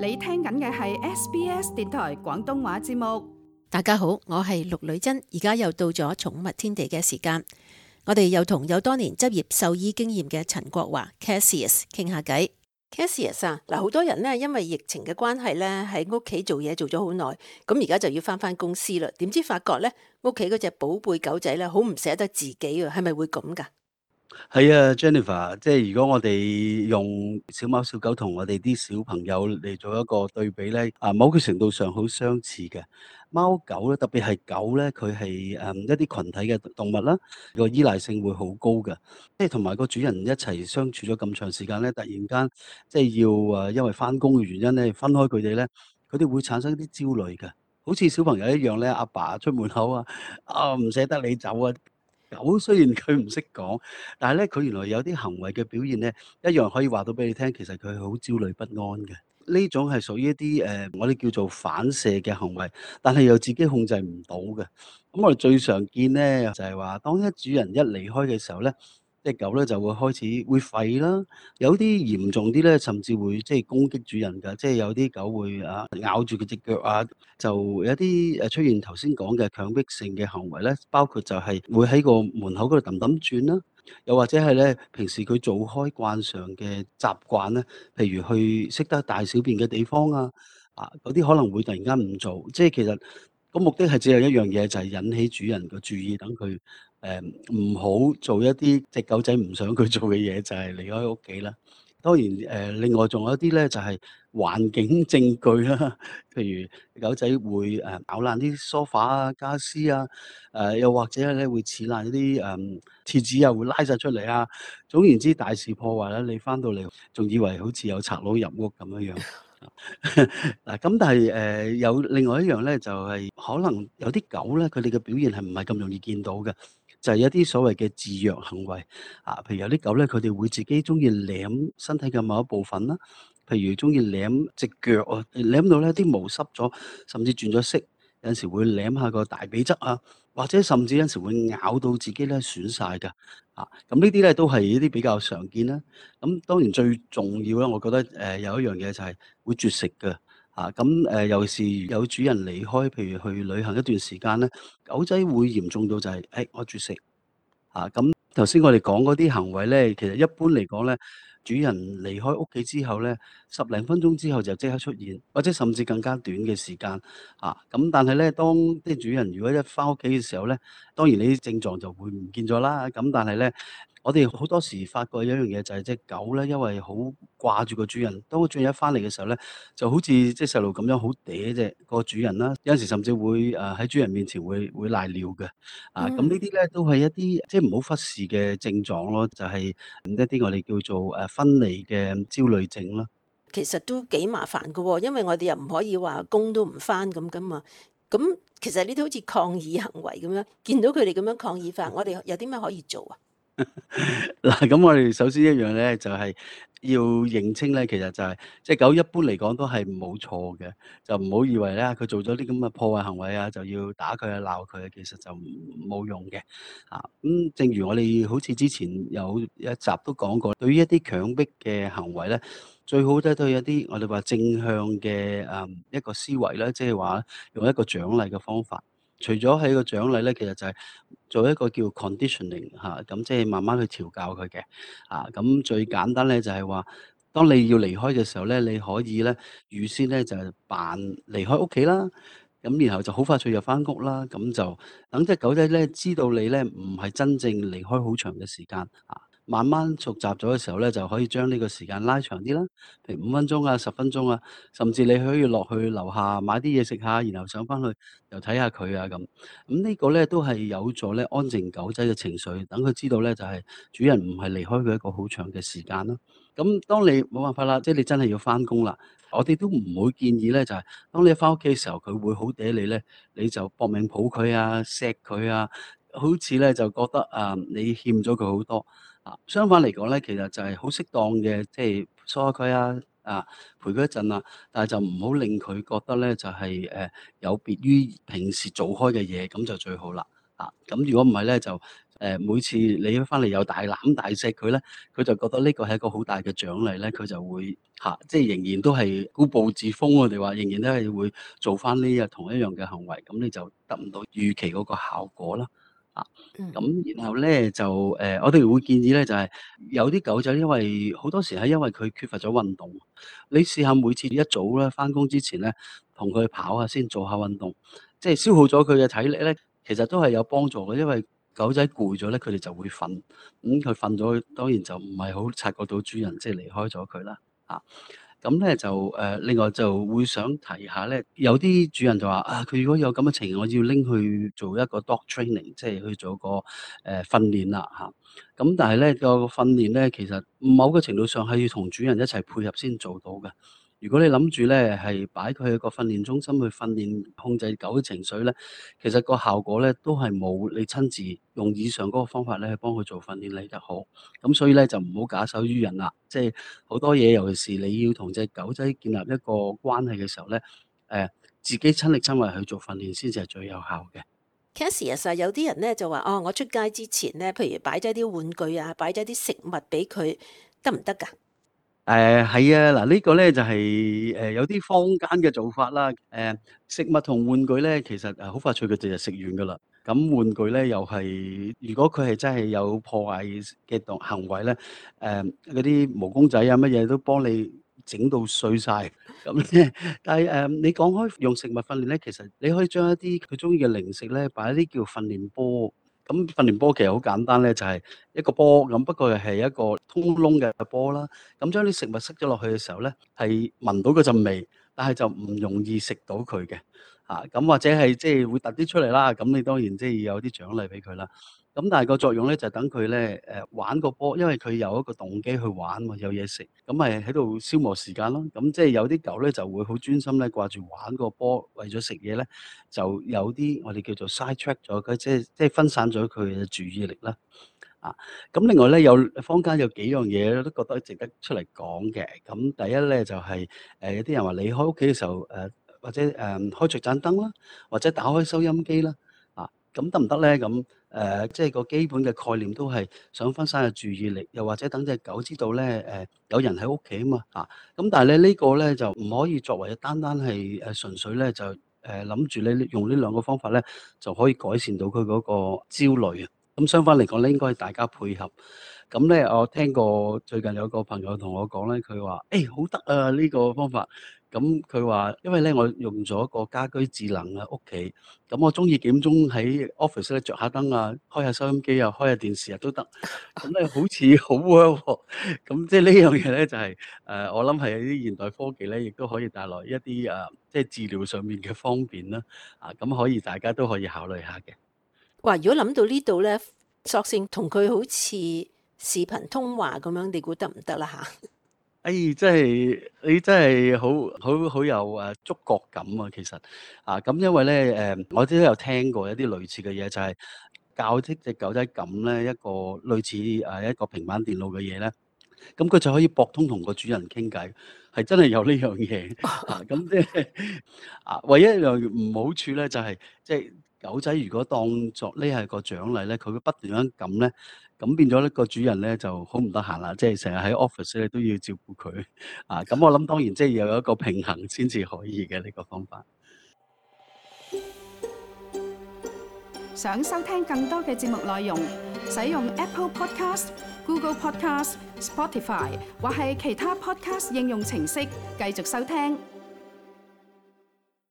你聽緊嘅係 SBS 電台廣東話節目。 大家好，我係陸女珍，而家又到咗寵物天地嘅時間，我哋又同有多年執業獸醫經驗嘅陳國華 Cassius 傾下偈。Cassius 啊，好多人呢，因為疫情嘅關係呢，喺屋企做嘢做咗好耐，咁而家就要翻公司啦。點知發覺呢，屋企嗰隻寶貝狗仔呢，好唔捨得自己啊，係咪會咁噶？ 係啊，Jennifer，即係如果我哋用小貓小狗同我哋啲小朋友嚟做一個對比咧，某個程度上好相似嘅。貓狗咧，特別係狗咧，佢係一啲群體嘅動物啦，個依賴性會好高嘅。即係同埋個主人一齊相處咗咁長時間咧，突然間即係要因為翻工嘅原因咧分開佢哋咧，佢哋會產生啲焦慮嘅，好似小朋友一樣咧，阿爸出門口唔捨得你走啊！狗雖然佢唔識講，但係咧佢原來有啲行為嘅表現咧，一樣可以話到俾你聽，其實佢係好焦慮不安嘅。呢種係屬於一啲我哋叫做反射嘅行為，但係又自己控制唔到嘅。咁我哋最常見咧就係話，當一主人一離開嘅時候咧，隻狗咧就會開始會吠啦，有啲嚴重啲咧，甚至會即係攻擊主人㗎，即係有啲狗會咬住佢隻腳啊，就有啲出現頭先講嘅強迫性嘅行為咧，包括就係會喺個門口嗰度氹氹轉啦，又或者係咧平時佢做開慣常嘅習慣咧，譬如去識得大小便嘅地方嗰啲可能會突然間唔做，即係其實個目的係只有一樣嘢，就係引起主人嘅注意，等佢唔好做一啲隻狗仔唔想佢做嘅嘢，就係離開屋企啦。當然另外仲有一啲咧，就係環境證據啦，譬如狗仔會咬爛啲梳化啊、家私啊，又或者係咧會撕爛啲廁紙啊，會拉晒出嚟啊。總言之，大肆破壞啦，你翻到嚟仲以為好似有賊佬入屋咁樣樣。嗱，咁但係有另外一樣咧，就係可能有啲狗咧，佢哋嘅表現係唔係咁容易見到嘅，就係一啲所謂嘅自虐行為譬如有啲狗咧，佢哋會自己中意舐身體嘅某一部分啦，譬如中意舐隻腳啊，舐到咧啲毛濕咗，甚至轉咗色，有陣時會舐下個大髀側啊，或者甚至有陣時會咬到自己咧損晒㗎，咁呢啲咧都係一啲比較常見啦。咁當然最重要啦，我覺得有一樣嘢就係會絕食嘅，尤其是有主人離開，譬如去旅行一段時間咧，狗仔會嚴重到就係、我絕食。咁頭先我哋講嗰啲行為咧，其實一般嚟講咧，主人離開屋企之後咧，十零分鐘之後就即刻出現，或者甚至更加短嘅時間。咁但係咧，當啲主人如果一翻屋企嘅時候咧，當然你啲症狀就會唔見咗啦。咁但係咧，我哋好多時發覺有一樣嘢就係隻狗咧，因為好掛住個主人，當個主人一翻嚟嘅時候咧，就好似即係細路咁樣好嗲隻個主人啦。有陣時甚至會喺主人面前會賴尿嘅。咁呢啲咧都係一啲即係唔好忽視嘅症狀咯，就係一啲我哋叫做分離嘅焦慮症啦。 其實都幾麻煩噶喎，因為我哋又唔可以話工都唔翻咁噶嘛。咁其實呢啲好似抗議行為咁樣，見到佢哋咁樣抗議法，我哋有啲咩可以做啊？ 嗱，咁我哋首先一樣咧，就係要認清咧，其實就係隻狗一般嚟講都係冇錯嘅，就唔好以為咧佢做咗啲咁嘅破壞行為就要打佢鬧佢，其實就冇用嘅。咁正如我哋好似之前有一集都講過，對於一啲強迫嘅行為咧，最好咧都係一啲我哋話正向嘅一個思維啦，即係話用一個獎勵嘅方法。除咗係一個獎勵咧，其實就係做一個叫 conditioning 咁即係慢慢去調教佢嘅。咁最簡單咧就係話，當你要離開嘅時候咧，你可以咧預先咧就係扮離開屋企啦，咁然後就好快脆入翻屋啦，咁就等隻狗仔咧知道你咧唔係真正離開好長嘅時間。慢慢熟習咗嘅時候咧，就可以將呢個時間拉長啲啦，譬如5分鐘啊、10分鐘啊，甚至你可以落去樓下買啲嘢食下，然後上翻去又睇下佢咁。咁呢個咧都係有助咧安靜狗仔嘅情緒，等佢知道咧就係主人唔係離開佢一個好長嘅時間啦。咁當你冇辦法啦，即係你真係要翻工啦，我哋都唔會建議咧就係當你一翻屋企嘅時候，佢會好嗲你咧，你就搏命抱佢啊、錫佢啊，好似咧就覺得你欠咗佢好多。相反嚟講咧，其實就係好適當嘅，即係疏下佢陪佢一陣但係就唔好令佢覺得咧就係有別於平時做開嘅嘢，咁就最好啦。咁如果唔係咧，就每次你翻嚟又大攬大錫佢咧，佢就覺得呢個係一個好大嘅獎勵咧，佢就會即係仍然都係固步自封，我哋話仍然都係會做翻呢同一樣嘅行為，咁你就得唔到預期嗰個效果啦。咁然後咧就我哋會建議咧就係有啲狗仔因為好多時係因為佢缺乏咗運動，你試下每次一早咧翻工之前咧，同佢跑下先，做下運動，即係消耗咗佢嘅體力咧，其實都係有幫助嘅。因為狗仔攰咗咧，佢哋就會瞓，咁佢瞓咗，當然就唔係好察覺到主人即係離開咗佢啦。咁咧就另外就會想提下咧，有啲主人就話佢如果有咁嘅情形，我要拎去做一個 dog training，即係去做個訓練啦咁但係咧個訓練咧，其實某個程度上係要同主人一齊配合先做到嘅。如果你諗住咧係擺佢去個訓練中心去訓練控制狗嘅情緒咧，其實個效果咧都係冇你親自用以上嗰個方法咧去幫佢做訓練嚟得好。咁所以咧就唔好假手於人啦，即係好多嘢，尤其是你要同隻狗仔建立一個關係嘅時候咧，自己親力親為去做訓練先至係最有效嘅。 Cassius 有啲人咧就話我出街之前咧，譬如擺咗啲玩具啊，擺咗啲食物俾佢，得唔得㗎？ 係啊，嗱呢個咧就係有啲坊間嘅做法啦。食物同玩具咧，其實好快脆佢哋就食完噶啦。咁玩具咧又係，如果佢係真係有破壞嘅行為咧，嗰啲毛公仔啊乜嘢都幫你整到碎晒。咁咧，但係你講開用食物訓練咧，其實你可以將一啲佢中意嘅零食咧，擺一啲叫訓練波。咁訓練波其實好簡單咧，就係一個波咁，不過係一個通窿嘅波啦。咁將啲食物塞咗落去嘅時候咧，係聞到嗰陣味，但係就唔容易食到佢嘅。咁或者係即係會突啲出嚟啦。咁你當然即係要有啲獎勵俾佢啦。咁但係個作用咧就等佢咧玩個波，因為佢有一個動機去玩嘛，有嘢食，咁咪喺度消磨時間咯。咁即係有啲狗咧就會好專心咧掛住玩個波，為咗食嘢咧，就有啲我哋叫做 side track 咗佢，即係分散咗佢嘅注意力啦。咁另外咧坊間有幾樣嘢都覺得值得出嚟講嘅。咁第一咧就係有啲人話離開屋企嘅時候或者開着盞燈啦，或者打開收音機啦。咁得唔得咧？咁即係個基本嘅概念都係想分散嘅注意力，又或者等隻狗知道咧有人喺屋企啊嘛。咁但係咧呢個咧就唔可以作為單係純粹咧就諗住咧用呢兩個方法咧就可以改善到佢嗰個焦慮啊。咁相反嚟講咧，應該係大家配合。咁咧，我聽過最近有個朋友同我講咧，佢話：好得啊呢個方法。咁佢話因為咧我用咗個家居智能啊屋企，咁我中意幾點鐘喺 office 咧着下燈啊，開下收音機啊，開下電視啊都得。咁咧好似好 work 喎。咁即係呢樣嘢咧就係我諗係有啲現代科技咧，亦都可以帶來一啲即係治療上面嘅方便啦。咁可以大家都可以考慮下嘅。 哇！如果諗到呢度咧，索性同佢好似視頻通話咁樣，你估得唔得啦嚇？ 真係你真係好有觸覺感啊！其實咁因為咧我都有聽過一啲類似嘅嘢，就係教識隻狗仔撳咧一個類似一個平板電腦嘅嘢咧，咁佢就可以駁通同個主人傾偈，係真係有呢樣嘢。咁即係唯一一樣唔好處咧，就係即係狗仔如果當作呢係個獎勵咧，佢會不斷咁撳咧，咁變咗呢個主人咧就好唔得閒啦，即係成日喺 office 咧都要照顧佢。咁我諗當然即係要有一個平衡先至可以嘅呢個方法。 想收聽更多嘅節目內容，使用 Apple Podcast、Google Podcast、Spotify 或係其他 Podcast 應用程式繼續收聽。